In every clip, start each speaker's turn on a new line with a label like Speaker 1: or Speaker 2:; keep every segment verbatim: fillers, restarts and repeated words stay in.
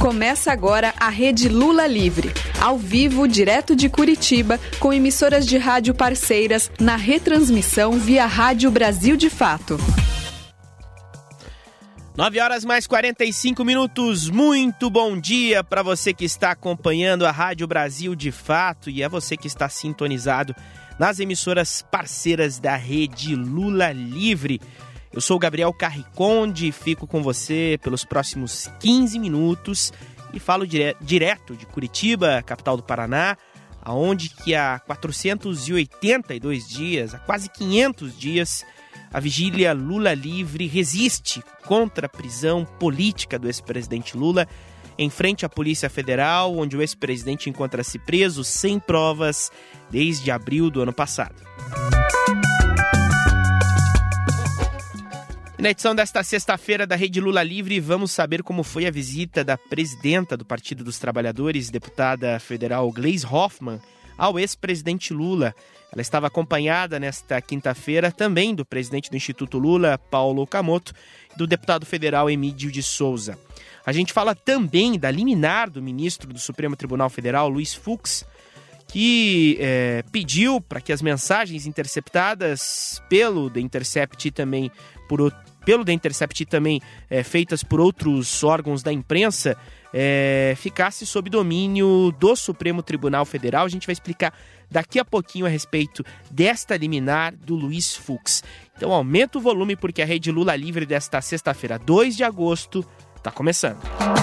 Speaker 1: Começa agora a Rede Lula Livre, ao vivo, direto de Curitiba, com emissoras de rádio parceiras, na retransmissão via Rádio Brasil de Fato.
Speaker 2: nove horas mais quarenta e cinco minutos, muito bom dia para você que está acompanhando a Rádio Brasil de Fato e é você que está sintonizado nas emissoras parceiras da Rede Lula Livre. Eu sou o Gabriel Carriconde e fico com você pelos próximos quinze minutos e falo dire- direto de Curitiba, capital do Paraná, aonde que há quatrocentos e oitenta e dois dias, há quase quinhentos dias, a vigília Lula Livre resiste contra a prisão política do ex-presidente Lula em frente à Polícia Federal, onde o ex-presidente encontra-se preso sem provas desde abril do ano passado. Na edição desta sexta-feira da Rede Lula Livre, vamos saber como foi a visita da presidenta do Partido dos Trabalhadores, deputada federal Gleisi Hoffmann, ao ex-presidente Lula. Ela estava acompanhada nesta quinta-feira também do presidente do Instituto Lula, Paulo Okamoto, e do deputado federal Emídio de Souza. A gente fala também da liminar do ministro do Supremo Tribunal Federal, Luiz Fux, que é, pediu para que as mensagens interceptadas pelo The Intercept e também por pelo The Intercept também é, feitas por outros órgãos da imprensa é, ficasse sob domínio do Supremo Tribunal Federal. A gente vai explicar daqui a pouquinho a respeito desta liminar do Luiz Fux. Então aumenta o volume porque a Rede Lula Livre desta sexta-feira, dois de agosto, está começando.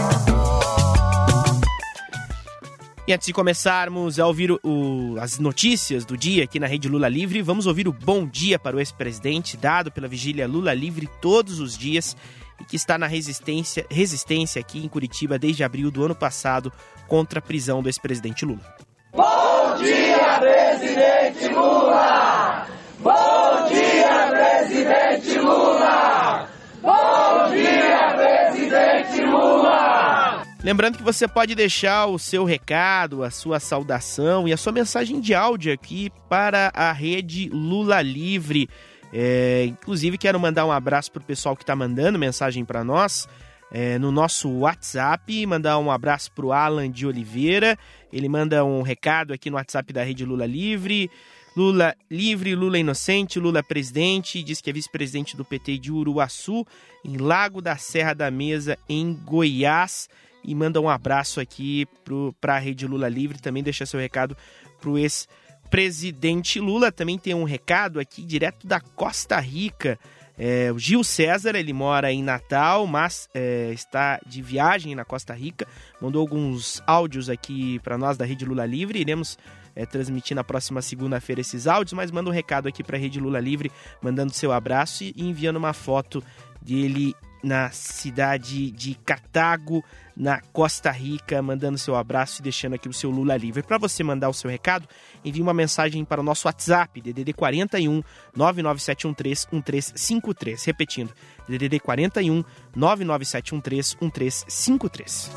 Speaker 2: E antes de começarmos a ouvir o, o, as notícias do dia aqui na Rede Lula Livre, vamos ouvir o bom dia para o ex-presidente, dado pela vigília Lula Livre todos os dias e que está na resistência, resistência aqui em Curitiba desde abril do ano passado contra a prisão do ex-presidente Lula.
Speaker 3: Bom dia, presidente Lula! Bom dia, presidente Lula! Bom dia, presidente Lula!
Speaker 2: Lembrando que você pode deixar o seu recado, a sua saudação e a sua mensagem de áudio aqui para a Rede Lula Livre. É, inclusive, quero mandar um abraço para o pessoal que está mandando mensagem para nós é, no nosso WhatsApp. Mandar um abraço para o Alan de Oliveira. Ele manda um recado aqui no WhatsApp da Rede Lula Livre. Lula livre, Lula inocente, Lula presidente. Diz que é vice-presidente do P T de Uruaçu, em Lago da Serra da Mesa, em Goiás. E manda um abraço aqui para a Rede Lula Livre. Também deixa seu recado para o ex-presidente Lula. Também tem um recado aqui direto da Costa Rica. É, o Gil César, ele mora em Natal, mas é, está de viagem na Costa Rica. Mandou alguns áudios aqui para nós da Rede Lula Livre. Iremos é, transmitir na próxima segunda-feira esses áudios, mas manda um recado aqui para a Rede Lula Livre, mandando seu abraço e enviando uma foto dele na cidade de Cartago, na Costa Rica, mandando seu abraço e deixando aqui o seu Lula Livre. Para você mandar o seu recado, envie uma mensagem para o nosso WhatsApp, D D D quarenta e um, nove nove sete um três, um três cinco três. Repetindo, D D D quarenta e um, nove nove sete um três, um três cinco três.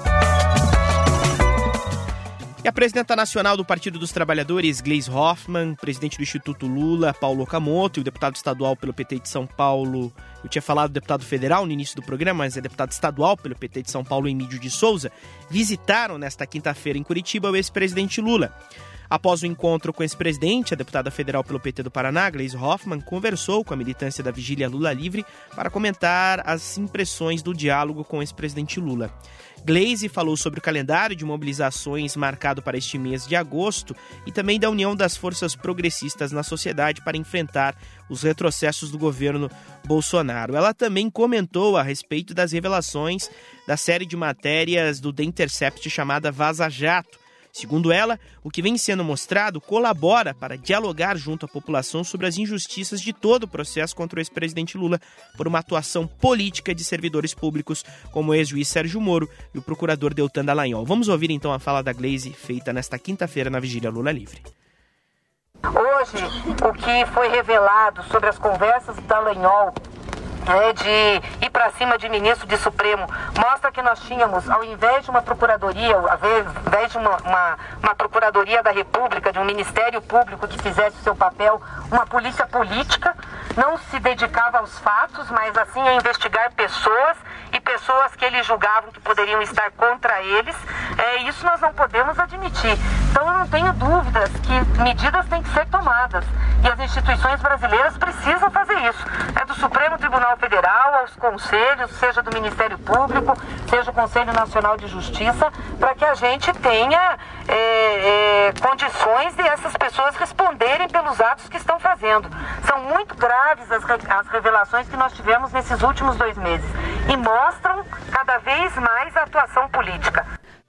Speaker 2: E a presidenta nacional do Partido dos Trabalhadores, Gleisi Hoffmann, presidente do Instituto Lula, Paulo Okamoto, e o deputado estadual pelo P T de São Paulo, eu tinha falado deputado federal no início do programa, mas é deputado estadual pelo P T de São Paulo, Emídio de Souza, visitaram nesta quinta-feira em Curitiba o ex-presidente Lula. Após o encontro com o ex-presidente, a deputada federal pelo P T do Paraná, Gleisi Hoffmann, conversou com a militância da vigília Lula Livre para comentar as impressões do diálogo com o ex-presidente Lula. Gleisi falou sobre o calendário de mobilizações marcado para este mês de agosto e também da união das forças progressistas na sociedade para enfrentar os retrocessos do governo Bolsonaro. Ela também comentou a respeito das revelações da série de matérias do The Intercept chamada Vaza Jato. Segundo ela, o que vem sendo mostrado colabora para dialogar junto à população sobre as injustiças de todo o processo contra o ex-presidente Lula por uma atuação política de servidores públicos como o ex-juiz Sérgio Moro e o procurador Deltan Dallagnol. Vamos ouvir então a fala da Gleisi feita nesta quinta-feira na vigília Lula Livre.
Speaker 4: Hoje, o que foi revelado sobre as conversas do Dallagnol É, de ir para cima de ministro de Supremo, mostra que nós tínhamos, ao invés de uma procuradoria, ao invés de uma, uma, uma procuradoria da República, de um Ministério Público que fizesse o seu papel, uma polícia política, não se dedicava aos fatos, mas assim a investigar pessoas e pessoas que eles julgavam que poderiam estar contra eles. É, isso nós não podemos admitir. Então eu não tenho dúvidas que medidas têm que ser tomadas e as instituições brasileiras precisam fazer isso. É do Supremo Tribunal Federal aos conselhos, seja do Ministério Público, seja o Conselho Nacional de Justiça, para que a gente tenha é, é, condições de essas pessoas responderem pelos atos que estão fazendo. São muito graves as, as revelações que nós tivemos nesses últimos dois meses e mostram cada vez mais a atuação política.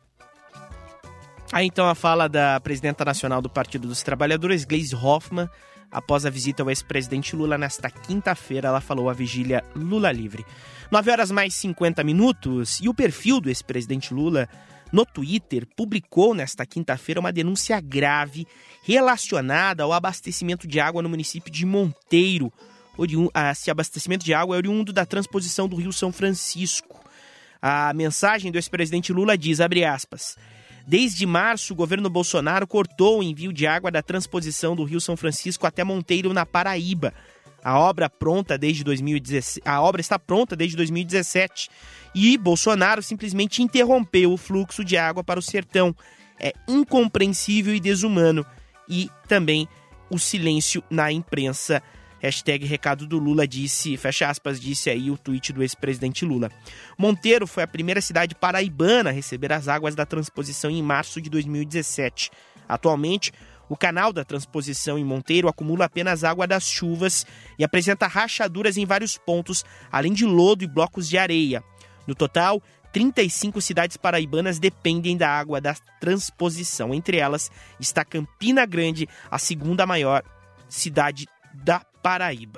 Speaker 2: Aí então a fala da presidenta nacional do Partido dos Trabalhadores, Gleisi Hoffmann, após a visita ao ex-presidente Lula nesta quinta-feira. Ela falou à vigília Lula Livre. nove horas mais cinquenta minutos, e o perfil do ex-presidente Lula no Twitter publicou nesta quinta-feira uma denúncia grave relacionada ao abastecimento de água no município de Monteiro. Esse abastecimento de água é oriundo da transposição do Rio São Francisco. A mensagem do ex-presidente Lula diz, abre aspas, desde março, o governo Bolsonaro cortou o envio de água da transposição do Rio São Francisco até Monteiro, na Paraíba. A obra, pronta desde dois mil e dezessete, a obra está pronta desde dois mil e dezessete e Bolsonaro simplesmente interrompeu o fluxo de água para o sertão. É incompreensível e desumano. E também o silêncio na imprensa. Hashtag recado do Lula, disse, fecha aspas, disse aí o tweet do ex-presidente Lula. Monteiro foi a primeira cidade paraibana a receber as águas da transposição em março de dois mil e dezessete. Atualmente, o canal da transposição em Monteiro acumula apenas água das chuvas e apresenta rachaduras em vários pontos, além de lodo e blocos de areia. No total, trinta e cinco cidades paraibanas dependem da água da transposição. Entre elas está Campina Grande, a segunda maior cidade da Paraíba.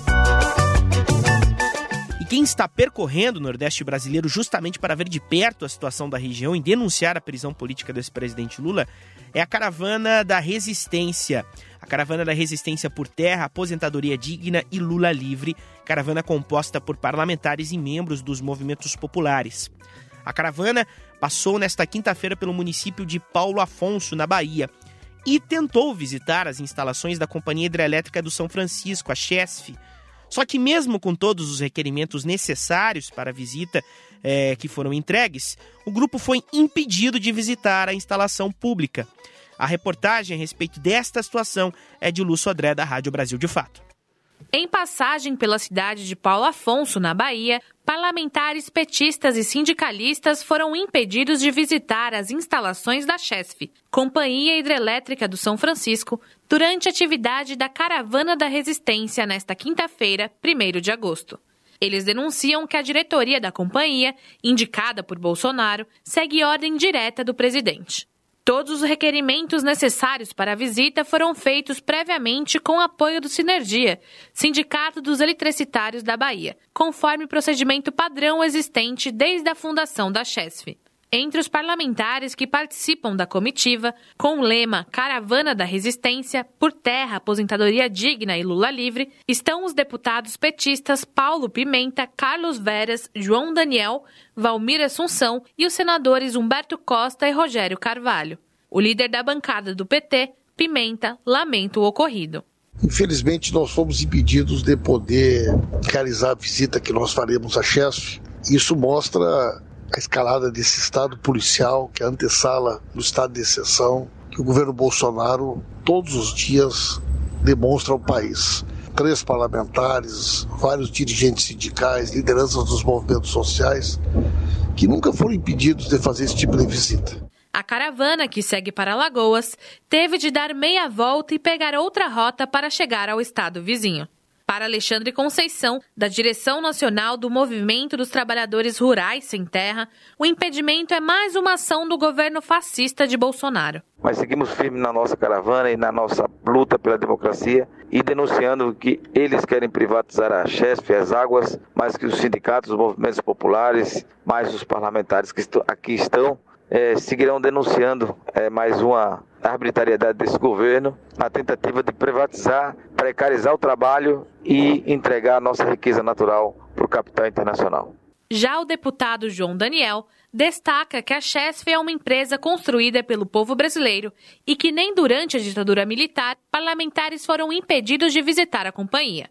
Speaker 2: E quem está percorrendo o Nordeste brasileiro justamente para ver de perto a situação da região e denunciar a prisão política do ex-presidente Lula é a Caravana da Resistência. A Caravana da Resistência por Terra, Aposentadoria Digna e Lula Livre, caravana composta por parlamentares e membros dos movimentos populares. A caravana passou nesta quinta-feira pelo município de Paulo Afonso, na Bahia, e tentou visitar as instalações da Companhia Hidrelétrica do São Francisco, a Chesf. Só que mesmo com todos os requerimentos necessários para a visita é, que foram entregues, o grupo foi impedido de visitar a instalação pública. A reportagem a respeito desta situação é de Lu Sodré, da Rádio Brasil de Fato.
Speaker 5: Em passagem pela cidade de Paulo Afonso, na Bahia, parlamentares petistas e sindicalistas foram impedidos de visitar as instalações da Chesf, Companhia Hidrelétrica do São Francisco, durante a atividade da Caravana da Resistência nesta quinta-feira, primeiro de agosto. Eles denunciam que a diretoria da companhia, indicada por Bolsonaro, segue ordem direta do presidente. Todos os requerimentos necessários para a visita foram feitos previamente com apoio do Sinergia, Sindicato dos Eletricitários da Bahia, conforme o procedimento padrão existente desde a fundação da Chesf. Entre os parlamentares que participam da comitiva, com o lema Caravana da Resistência, por Terra, Aposentadoria Digna e Lula Livre, estão os deputados petistas Paulo Pimenta, Carlos Veras, João Daniel, Valmir Assunção e os senadores Humberto Costa e Rogério Carvalho. O líder da bancada do P T, Pimenta, lamenta o ocorrido.
Speaker 6: Infelizmente, nós fomos impedidos de poder realizar a visita que nós faremos à Chesf. Isso mostra a escalada desse estado policial, que é a antessala do estado de exceção, que o governo Bolsonaro, todos os dias, demonstra ao país. Três parlamentares, vários dirigentes sindicais, lideranças dos movimentos sociais, que nunca foram impedidos de fazer esse tipo de visita.
Speaker 5: A caravana, que segue para Alagoas, teve de dar meia volta e pegar outra rota para chegar ao estado vizinho. Para Alexandre Conceição, da Direção Nacional do Movimento dos Trabalhadores Rurais Sem Terra, o impedimento é mais uma ação do governo fascista de Bolsonaro.
Speaker 7: Mas seguimos firmes na nossa caravana e na nossa luta pela democracia e denunciando que eles querem privatizar a Chesf, as águas, mais que os sindicatos, os movimentos populares, mais os parlamentares que aqui estão, é, seguirão denunciando é, mais uma arbitrariedade desse governo, na tentativa de privatizar, precarizar o trabalho e entregar a nossa riqueza natural para o capital internacional.
Speaker 5: Já o deputado João Daniel destaca que a Chesf é uma empresa construída pelo povo brasileiro e que nem durante a ditadura militar parlamentares foram impedidos de visitar a companhia.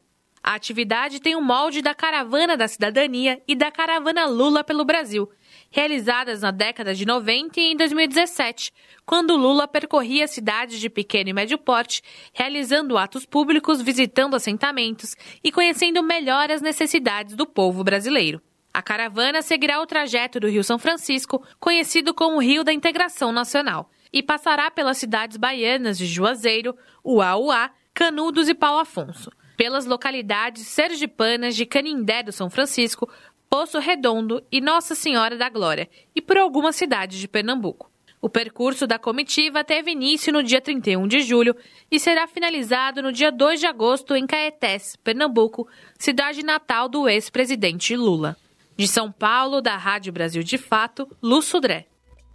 Speaker 5: A atividade tem o molde da Caravana da Cidadania e da Caravana Lula pelo Brasil, realizadas na década de noventa e em dois mil e dezessete, quando Lula percorria cidades de pequeno e médio porte, realizando atos públicos, visitando assentamentos e conhecendo melhor as necessidades do povo brasileiro. A caravana seguirá o trajeto do Rio São Francisco, conhecido como Rio da Integração Nacional, e passará pelas cidades baianas de Juazeiro, Uauá, Canudos e Paulo Afonso, pelas localidades sergipanas de Canindé do São Francisco, Poço Redondo e Nossa Senhora da Glória, e por algumas cidades de Pernambuco. O percurso da comitiva teve início no dia trinta e um de julho e será finalizado no dia dois de agosto em Caetés, Pernambuco, cidade natal do ex-presidente Lula. De São Paulo, da Rádio Brasil de Fato, Lu Sudré.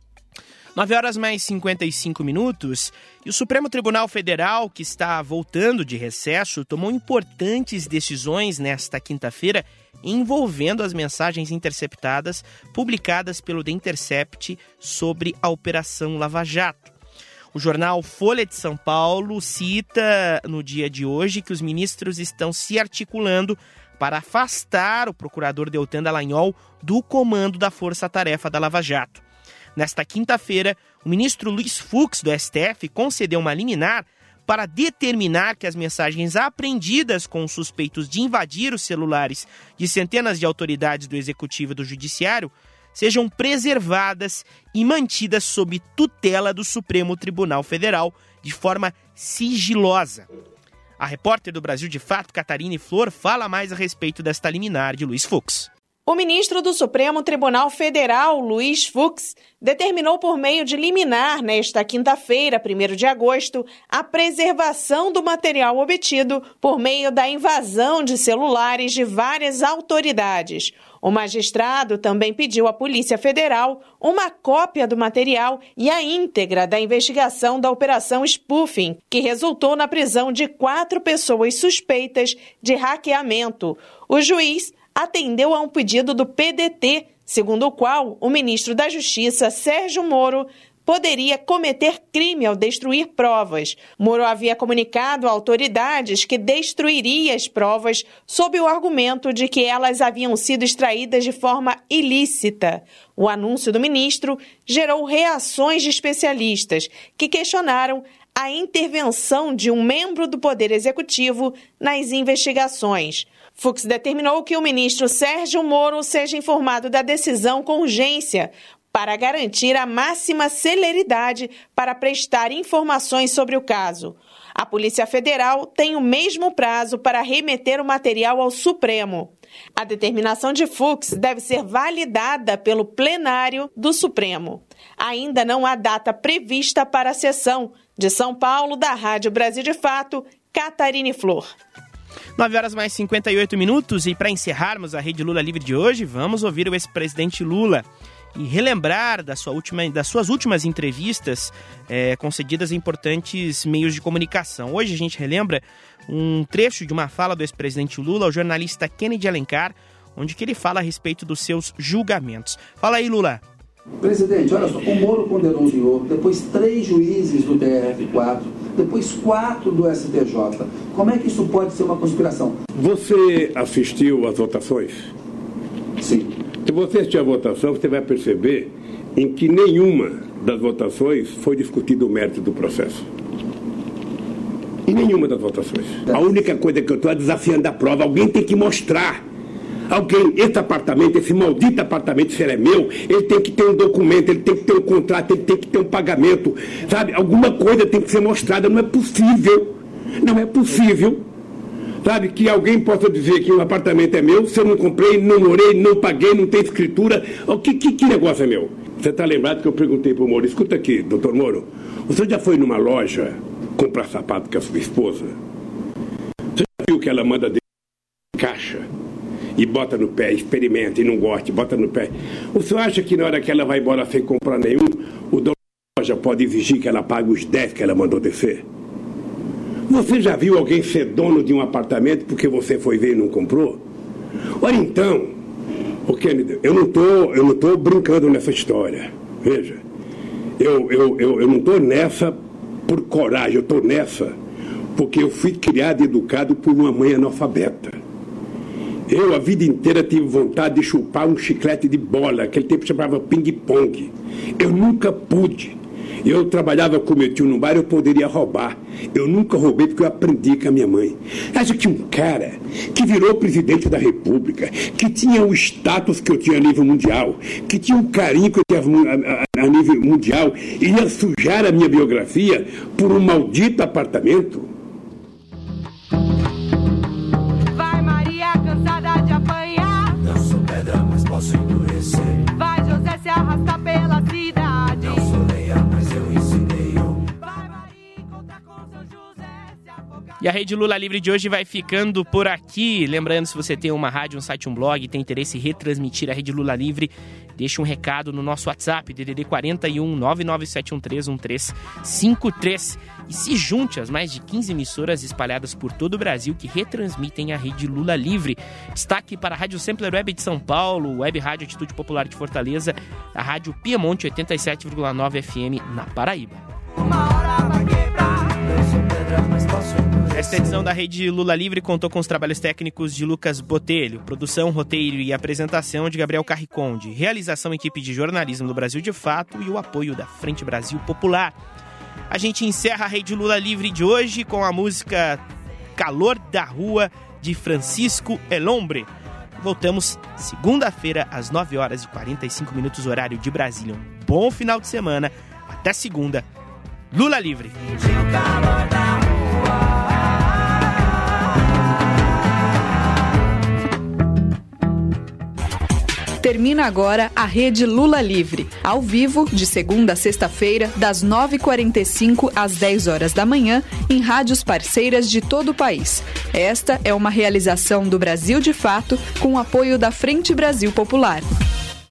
Speaker 2: nove horas mais cinquenta e cinco minutos, e o Supremo Tribunal Federal, que está voltando de recesso, tomou importantes decisões nesta quinta-feira envolvendo as mensagens interceptadas publicadas pelo The Intercept sobre a Operação Lava Jato. O jornal Folha de São Paulo cita no dia de hoje que os ministros estão se articulando para afastar o procurador Deltan Dallagnol do comando da Força-Tarefa da Lava Jato. Nesta quinta-feira, o ministro Luiz Fux, do S T F, concedeu uma liminar para determinar que as mensagens apreendidas com os suspeitos de invadir os celulares de centenas de autoridades do Executivo e do Judiciário sejam preservadas e mantidas sob tutela do Supremo Tribunal Federal de forma sigilosa. A repórter do Brasil de Fato, Catarine Flor, fala mais a respeito desta liminar de Luiz Fux.
Speaker 8: O ministro do Supremo Tribunal Federal, Luiz Fux, determinou por meio de liminar, nesta quinta-feira, primeiro de agosto, a preservação do material obtido por meio da invasão de celulares de várias autoridades. O magistrado também pediu à Polícia Federal uma cópia do material e a íntegra da investigação da Operação Spoofing, que resultou na prisão de quatro pessoas suspeitas de hackeamento. O juiz atendeu a um pedido do P D T, segundo o qual o ministro da Justiça, Sérgio Moro, poderia cometer crime ao destruir provas. Moro havia comunicado a autoridades que destruiria as provas sob o argumento de que elas haviam sido extraídas de forma ilícita. O anúncio do ministro gerou reações de especialistas que questionaram a intervenção de um membro do Poder Executivo nas investigações. Fux determinou que o ministro Sérgio Moro seja informado da decisão com urgência para garantir a máxima celeridade para prestar informações sobre o caso. A Polícia Federal tem o mesmo prazo para remeter o material ao Supremo. A determinação de Fux deve ser validada pelo plenário do Supremo. Ainda não há data prevista para a sessão. De São Paulo, da Rádio Brasil de Fato, Catarine Flor.
Speaker 2: nove horas mais cinquenta e oito minutos, e para encerrarmos a Rede Lula Livre de hoje, vamos ouvir o ex-presidente Lula e relembrar da sua última, das suas últimas entrevistas é, concedidas em importantes meios de comunicação. Hoje a gente relembra um trecho de uma fala do ex-presidente Lula ao jornalista Kennedy Alencar, onde que ele fala a respeito dos seus julgamentos. Fala aí, Lula.
Speaker 9: Presidente, olha só, o Moro condenou o senhor, depois três juízes do T R F quatro, depois quatro do S T J. Como é que isso pode ser uma conspiração?
Speaker 10: Você assistiu às votações?
Speaker 9: Sim.
Speaker 10: Se você assistir à votação, você vai perceber em que nenhuma das votações foi discutido o mérito do processo. Em nenhuma das votações. A única coisa que eu estou é desafiando a prova. Alguém tem que mostrar. Alguém, esse apartamento, esse maldito apartamento, se ele é meu, ele tem que ter um documento, ele tem que ter um contrato, ele tem que ter um pagamento, sabe? Alguma coisa tem que ser mostrada. Não é possível, não é possível, sabe, que alguém possa dizer que um apartamento é meu, se eu não comprei, não morei, não paguei, não tem escritura. O que, que, que negócio é meu? Você está lembrado que eu perguntei para o Moro, escuta aqui, doutor Moro, você já foi numa loja comprar sapato com a sua esposa? Você já viu que ela manda de caixa? E bota no pé, experimenta e não gosta, bota no pé. O senhor acha que na hora que ela vai embora sem comprar nenhum, o dono da loja pode exigir que ela pague os dez que ela mandou descer? Você já viu alguém ser dono de um apartamento porque você foi ver e não comprou? Olha então, o Kennedy, eu não tô, eu não tô brincando nessa história. Veja, eu, eu, eu, eu não estou nessa por coragem, eu estou nessa porque eu fui criado e educado por uma mãe analfabeta. Eu, a vida inteira, tive vontade de chupar um chiclete de bola, aquele tempo chamava ping-pong. Eu nunca pude. Eu trabalhava com meu tio no bar, eu poderia roubar. Eu nunca roubei porque eu aprendi com a minha mãe. Acho que um cara que virou presidente da República, que tinha o status que eu tinha a nível mundial, que tinha um carinho que eu tinha a, a, a nível mundial, ia sujar a minha biografia por um maldito apartamento?
Speaker 11: Vai, Maria, cansada de apanhar.
Speaker 3: Não sou pedra, mas posso endurecer.
Speaker 11: Vai, José, se arrasta pela cidade.
Speaker 3: Não sou leia, mas eu ensinei o.
Speaker 11: Vai, Maria, encontra com São José, se afogar.
Speaker 2: E a Rede Lula Livre de hoje vai ficando por aqui. Lembrando, se você tem uma rádio, um site, um blog e tem interesse em retransmitir a Rede Lula Livre, deixa um recado no nosso WhatsApp, D D D quarenta e um, nove nove sete um três um três cinco três. E se junte às mais de quinze emissoras espalhadas por todo o Brasil que retransmitem a Rede Lula Livre. Destaque para a Rádio Sampler Web de São Paulo, Web Rádio Atitude Popular de Fortaleza, a Rádio Piemonte oitenta e sete vírgula nove F M na Paraíba. Esta edição da Rede Lula Livre contou com os trabalhos técnicos de Lucas Botelho, produção, roteiro e apresentação de Gabriel Carriconde, realização equipe de jornalismo do Brasil de Fato e o apoio da Frente Brasil Popular. A gente encerra a Rede Lula Livre de hoje com a música Calor da Rua, de Francisco El Hombre. Voltamos segunda-feira, às nove horas e quarenta e cinco minutos, horário de Brasília. Um bom final de semana. Até segunda. Lula Livre.
Speaker 1: Termina agora a Rede Lula Livre, ao vivo, de segunda a sexta-feira, das nove e quarenta e cinco às dez horas da manhã, em rádios parceiras de todo o país. Esta é uma realização do Brasil de Fato, com o apoio da Frente Brasil Popular.